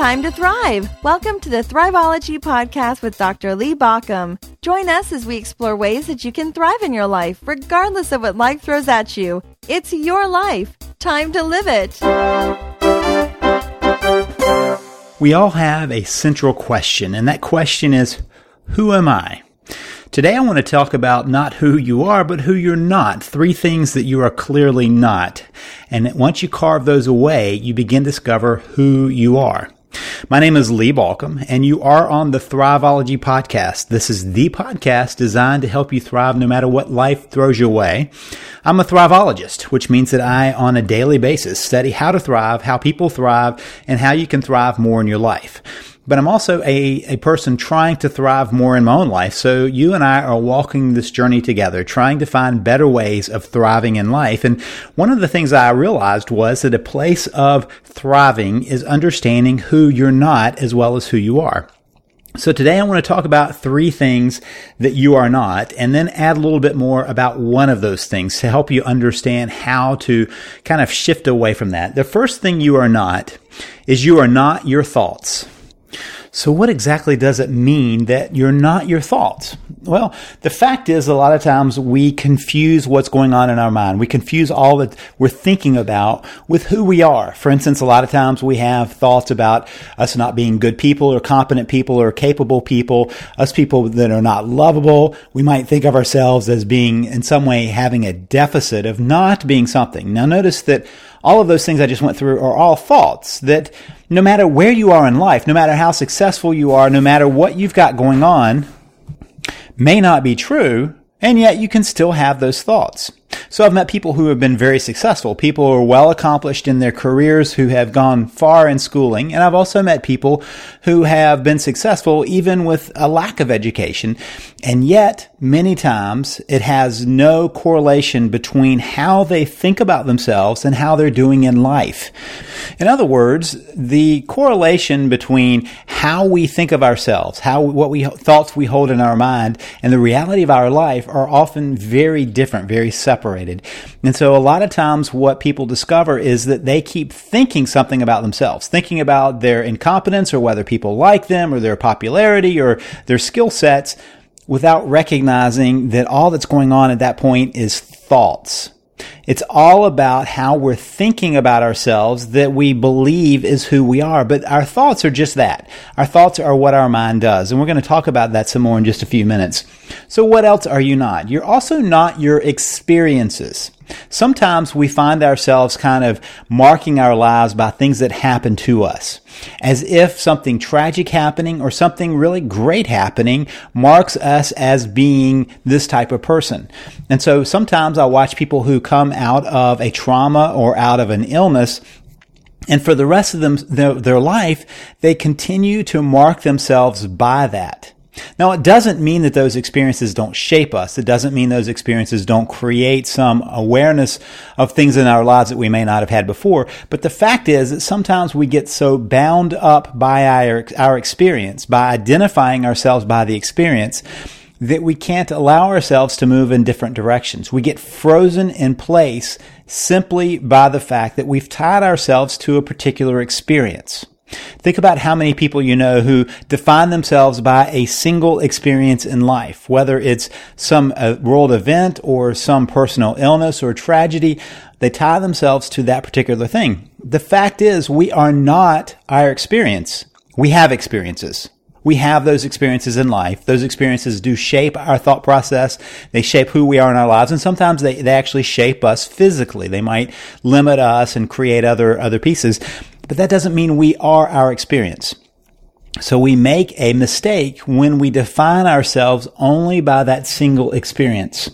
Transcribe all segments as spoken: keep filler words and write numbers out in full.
time to thrive. Welcome to the Thriveology Podcast with Doctor Lee Baucom. Join us as we explore ways that you can thrive in your life, regardless of what life throws at you. It's your life. Time to live it. We all have a central question, and that question is, who am I? Today I want to talk about not who you are, but who you're not. Three things that you are clearly not. And once you carve those away, you begin to discover who you are. My name is Lee Baucom, and you are on the Thriveology Podcast. This is the podcast designed to help you thrive no matter what life throws your way. I'm a thriveologist, which means that I, on a daily basis, study how to thrive, how people thrive, and how you can thrive more in your life. But I'm also a, a person trying to thrive more in my own life. So you and I are walking this journey together, trying to find better ways of thriving in life. And one of the things I realized was that a place of thriving is understanding who you're not as well as who you are. So today I want to talk about three things that you are not, and then add a little bit more about one of those things to help you understand how to kind of shift away from that. The first thing you are not is you are not your thoughts. So what exactly does it mean that you're not your thoughts? Well, the fact is a lot of times we confuse what's going on in our mind. We confuse all that we're thinking about with who we are. For instance, a lot of times we have thoughts about us not being good people or competent people or capable people, us people that are not lovable. We might think of ourselves as being in some way having a deficit of not being something. Now notice that all of those things I just went through are all thoughts that no matter where you are in life, no matter how successful you are, no matter what you've got going on, may not be true, and yet you can still have those thoughts. So I've met people who have been very successful, people who are well accomplished in their careers, who have gone far in schooling, and I've also met people who have been successful even with a lack of education, and yet many times it has no correlation between how they think about themselves and how they're doing in life. In other words, the correlation between how we think of ourselves, how what we thoughts we hold in our mind, and the reality of our life are often very different, very separated. And so a lot of times what people discover is that they keep thinking something about themselves, thinking about their incompetence or whether people like them or their popularity or their skill sets, without recognizing that all that's going on at that point is thoughts. It's all about how we're thinking about ourselves that we believe is who we are. But our thoughts are just that. Our thoughts are what our mind does. And we're going to talk about that some more in just a few minutes. So what else are you not? You're also not your experiences. Sometimes we find ourselves kind of marking our lives by things that happen to us, as if something tragic happening or something really great happening marks us as being this type of person. And so sometimes I watch people who come out of a trauma or out of an illness, and for the rest of them, their, their life, they continue to mark themselves by that. Now, it doesn't mean that those experiences don't shape us. It doesn't mean those experiences don't create some awareness of things in our lives that we may not have had before. But the fact is that sometimes we get so bound up by our, our experience, by identifying ourselves by the experience, that we can't allow ourselves to move in different directions. We get frozen in place simply by the fact that we've tied ourselves to a particular experience. Think about how many people you know who define themselves by a single experience in life, whether it's some uh, world event or some personal illness or tragedy. They tie themselves to that particular thing. The fact is, we are not our experience. We have experiences. We have those experiences in life. Those experiences do shape our thought process. They shape who we are in our lives. And sometimes they, they actually shape us physically. They might limit us and create other, other pieces. But that doesn't mean we are our experience. So we make a mistake when we define ourselves only by that single experience.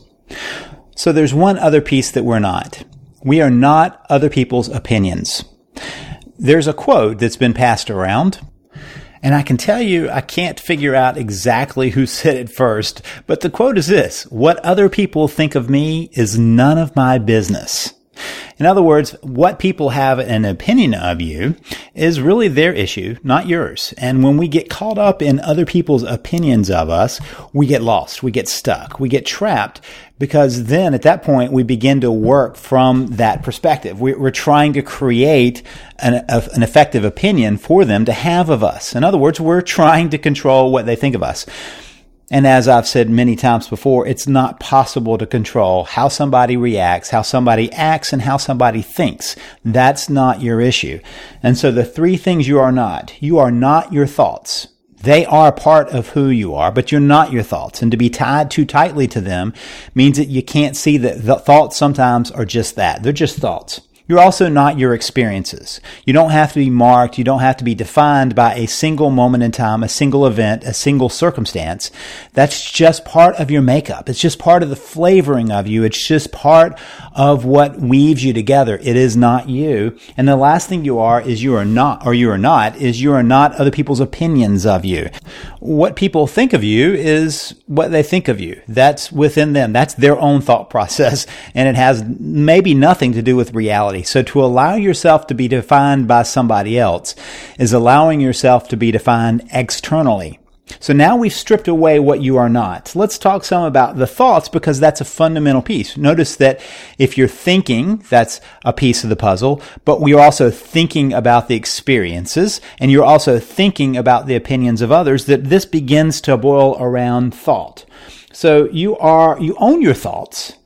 So there's one other piece that we're not. We are not other people's opinions. There's a quote that's been passed around, and I can tell you I can't figure out exactly who said it first, but the quote is this: "What other people think of me is none of my business." In other words, what people have an opinion of you is really their issue, not yours. And when we get caught up in other people's opinions of us, we get lost, we get stuck, we get trapped, because then at that point we begin to work from that perspective. We're trying to create an, an effective opinion for them to have of us. In other words, we're trying to control what they think of us. And as I've said many times before, it's not possible to control how somebody reacts, how somebody acts, and how somebody thinks. That's not your issue. And so the three things you are not. You are not your thoughts. They are part of who you are, but you're not your thoughts. And to be tied too tightly to them means that you can't see that the thoughts sometimes are just that. They're just thoughts. You're also not your experiences. You don't have to be marked. You don't have to be defined by a single moment in time, a single event, a single circumstance. That's just part of your makeup. It's just part of the flavoring of you. It's just part of what weaves you together. It is not you. And the last thing you are is you are not, or you are not, is you are not other people's opinions of you. What people think of you is what they think of you. That's within them. That's their own thought process. And it has maybe nothing to do with reality. So to allow yourself to be defined by somebody else is allowing yourself to be defined externally. So now we've stripped away what you are not. Let's talk some about the thoughts, because that's a fundamental piece. Notice that if you're thinking, that's a piece of the puzzle, but we're also thinking about the experiences, and you're also thinking about the opinions of others, that this begins to boil around thought. So you are, you own your thoughts,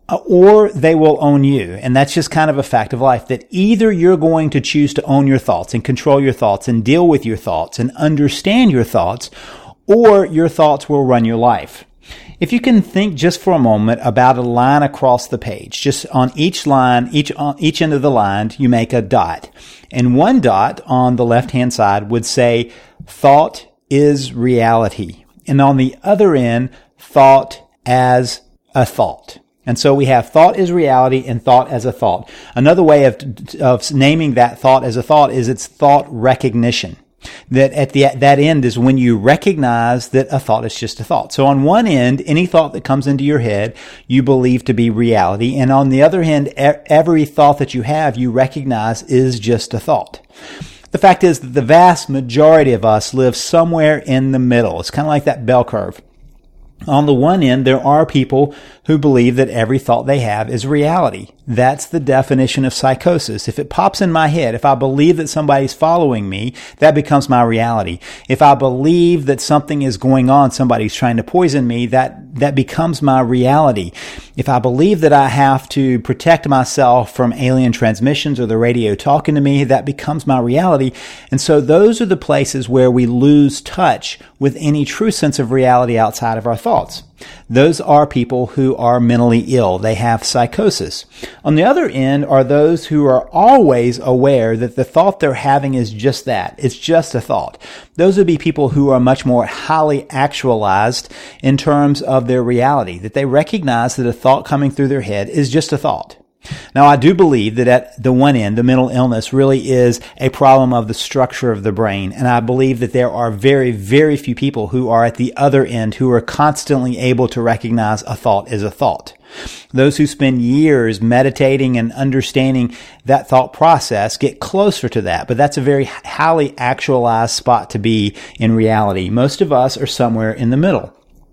or they will own you. And that's just kind of a fact of life, that either you're going to choose to own your thoughts and control your thoughts and deal with your thoughts and understand your thoughts, or your thoughts will run your life. If you can think just for a moment about a line across the page, just on each line, each on each end of the line, you make a dot. And one dot on the left-hand side would say, thought is reality. And on the other end, thought as a thought. And so we have thought is reality and thought as a thought. Another way of, of naming that thought as a thought is it's thought recognition. That at the, that end is when you recognize that a thought is just a thought. So on one end, any thought that comes into your head, you believe to be reality. And on the other hand, every thought that you have, you recognize is just a thought. The fact is that the vast majority of us live somewhere in the middle. It's kind of like that bell curve. On the one end, there are people who believe that every thought they have is reality. That's the definition of psychosis. If it pops in my head, if I believe that somebody's following me, that becomes my reality. If I believe that something is going on, somebody's trying to poison me, that, that becomes my reality. If I believe that I have to protect myself from alien transmissions or the radio talking to me, that becomes my reality. And so those are the places where we lose touch with any true sense of reality outside of our thoughts. Those are people who are mentally ill. They have psychosis. On the other end are those who are always aware that the thought they're having is just that. It's just a thought. Those would be people who are much more highly actualized in terms of their reality, that they recognize that a thought coming through their head is just a thought. Now, I do believe that at the one end, the mental illness really is a problem of the structure of the brain. And I believe that there are very, very few people who are at the other end who are constantly able to recognize a thought as a thought. Those who spend years meditating and understanding that thought process get closer to that. But that's a very highly actualized spot to be in reality. Most of us are somewhere in the middle.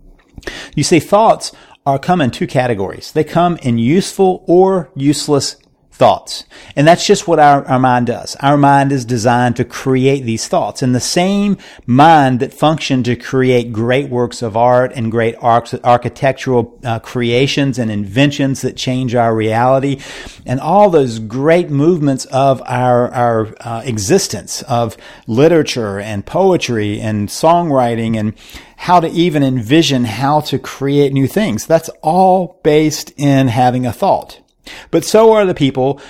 You see, thoughts are come in two categories. They come in useful or useless thoughts. And that's just what our, our mind does. Our mind is designed to create these thoughts. And the same mind that functioned to create great works of art and great arch- architectural uh, creations and inventions that change our reality, and all those great movements of our, our uh, existence, of literature and poetry and songwriting and how to even envision how to create new things. That's all based in having a thought. But so are the people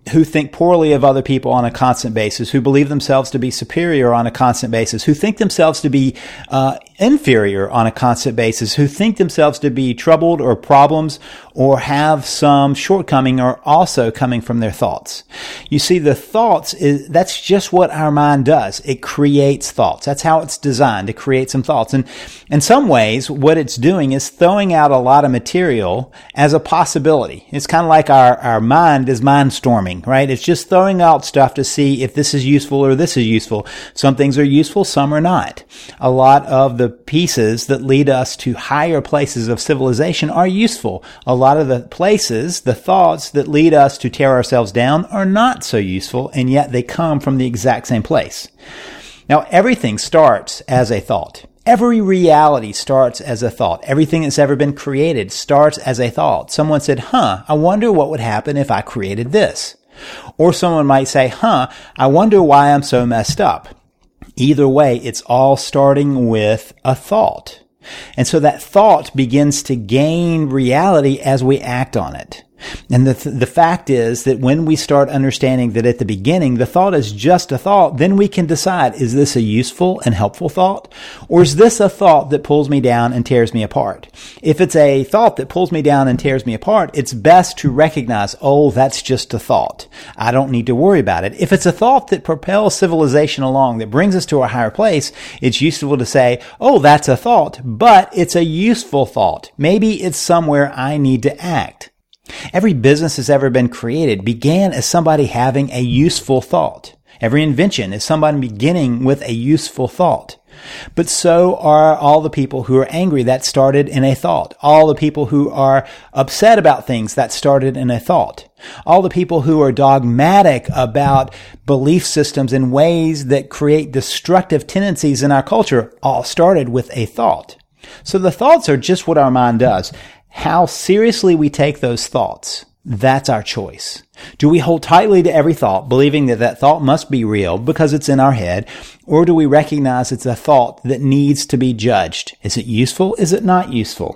who think poorly of other people on a constant basis, who believe themselves to be superior on a constant basis, who think themselves to be uh, inferior on a constant basis, who think themselves to be troubled or problems or have some shortcoming are also coming from their thoughts. You see, the thoughts, is that's just what our mind does. It creates thoughts. That's how it's designed, to create some thoughts. And in some ways, what it's doing is throwing out a lot of material as a possibility. It's kind of like our, our mind is mindstorming, right? It's just throwing out stuff to see if this is useful or this is useful. Some things are useful, some are not. A lot of the pieces that lead us to higher places of civilization are useful. A lot of the places, the thoughts that lead us to tear ourselves down are not so useful, and yet they come from the exact same place. Now, everything starts as a thought. Every reality starts as a thought. Everything that's ever been created starts as a thought. Someone said, huh, I wonder what would happen if I created this. Or someone might say, huh, I wonder why I'm so messed up. Either way, it's all starting with a thought. And so that thought begins to gain reality as we act on it. And the th- the fact is that when we start understanding that at the beginning the thought is just a thought, then we can decide, is this a useful and helpful thought? Or is this a thought that pulls me down and tears me apart? If it's a thought that pulls me down and tears me apart, it's best to recognize, oh, that's just a thought. I don't need to worry about it. If it's a thought that propels civilization along, that brings us to a higher place, it's useful to say, oh, that's a thought, but it's a useful thought. Maybe it's somewhere I need to act. Every business that's ever been created began as somebody having a useful thought. Every invention is somebody beginning with a useful thought. But so are all the people who are angry. That started in a thought. All the people who are upset about things, that started in a thought. All the people who are dogmatic about belief systems in ways that create destructive tendencies in our culture all started with a thought. So the thoughts are just what our mind does. How seriously we take those thoughts, that's our choice. Do we hold tightly to every thought, believing that that thought must be real because it's in our head, or do we recognize it's a thought that needs to be judged? Is it useful? Is it not useful?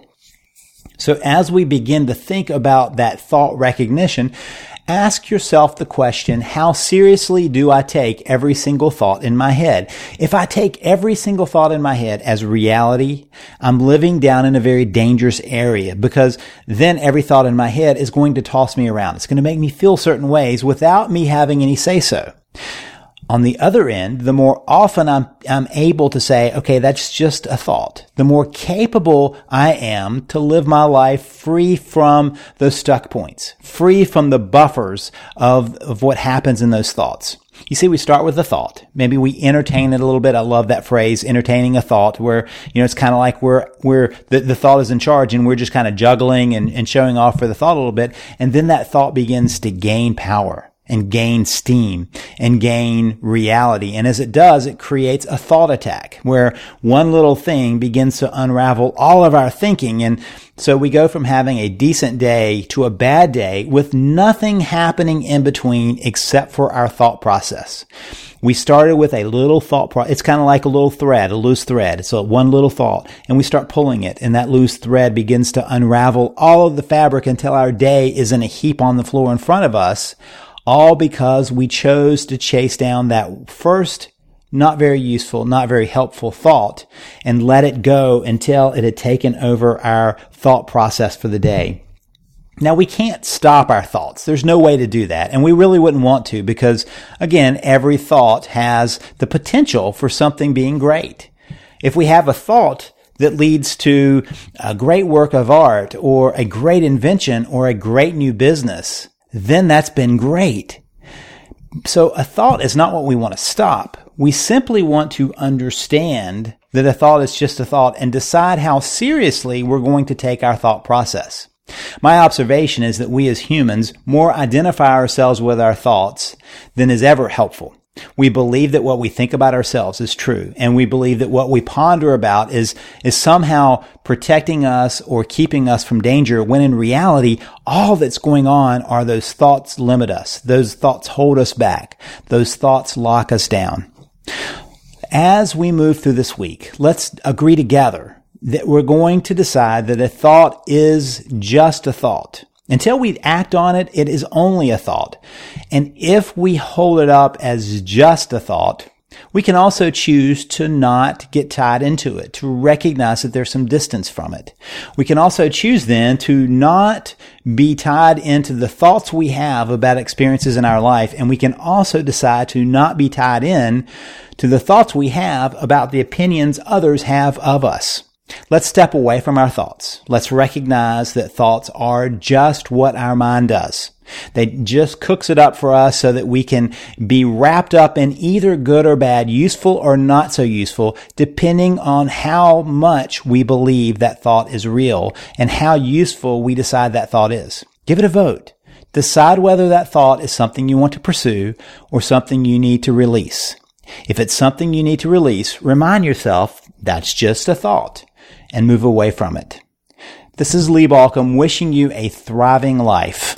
So as we begin to think about that thought recognition, ask yourself the question, how seriously do I take every single thought in my head? If I take every single thought in my head as reality, I'm living down in a very dangerous area, because then every thought in my head is going to toss me around. It's going to make me feel certain ways without me having any say-so. On the other end, the more often I'm, I'm able to say, okay, that's just a thought, the more capable I am to live my life free from those stuck points, free from the buffers of, of what happens in those thoughts. You see, we start with a thought. Maybe we entertain it a little bit. I love that phrase, entertaining a thought, where, you know, it's kind of like we're, we're, the, the thought is in charge and we're just kind of juggling and, and showing off for the thought a little bit. And then that thought begins to gain power and gain steam and gain reality. And as it does, it creates a thought attack where one little thing begins to unravel all of our thinking. And so we go from having a decent day to a bad day with nothing happening in between except for our thought process. We started with a little thought process. It's kind of like a little thread, a loose thread. So one little thought, and we start pulling it, and that loose thread begins to unravel all of the fabric until our day is in a heap on the floor in front of us. All because we chose to chase down that first, not very useful, not very helpful thought and let it go until it had taken over our thought process for the day. Now, we can't stop our thoughts. There's no way to do that. And we really wouldn't want to, because, again, every thought has the potential for something being great. If we have a thought that leads to a great work of art or a great invention or a great new business, then that's been great. So a thought is not what we want to stop. We simply want to understand that a thought is just a thought and decide how seriously we're going to take our thought process. My observation is that we as humans more identify ourselves with our thoughts than is ever helpful. We believe that what we think about ourselves is true, and we believe that what we ponder about is, is somehow protecting us or keeping us from danger, when in reality, all that's going on are those thoughts limit us. Those thoughts hold us back. Those thoughts lock us down. As we move through this week, let's agree together that we're going to decide that a thought is just a thought. Until we act on it, it is only a thought. And if we hold it up as just a thought, we can also choose to not get tied into it, to recognize that there's some distance from it. We can also choose then to not be tied into the thoughts we have about experiences in our life, and we can also decide to not be tied in to the thoughts we have about the opinions others have of us. Let's step away from our thoughts. Let's recognize that thoughts are just what our mind does. They just cooks it up for us so that we can be wrapped up in either good or bad, useful or not so useful, depending on how much we believe that thought is real and how useful we decide that thought is. Give it a vote. Decide whether that thought is something you want to pursue or something you need to release. If it's something you need to release, remind yourself that's just a thought and move away from it. This is Lee Baucom wishing you a thriving life.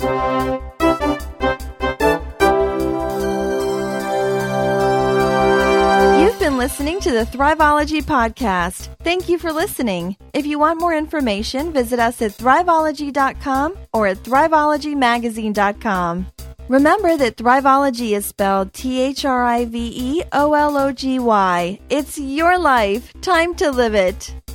You've been listening to the Thriveology Podcast. Thank you for listening. If you want more information, visit us at thriveology dot com or at thriveology magazine dot com. Remember that Thriveology is spelled T H R I V E O L O G Y. It's your life. Time to live it.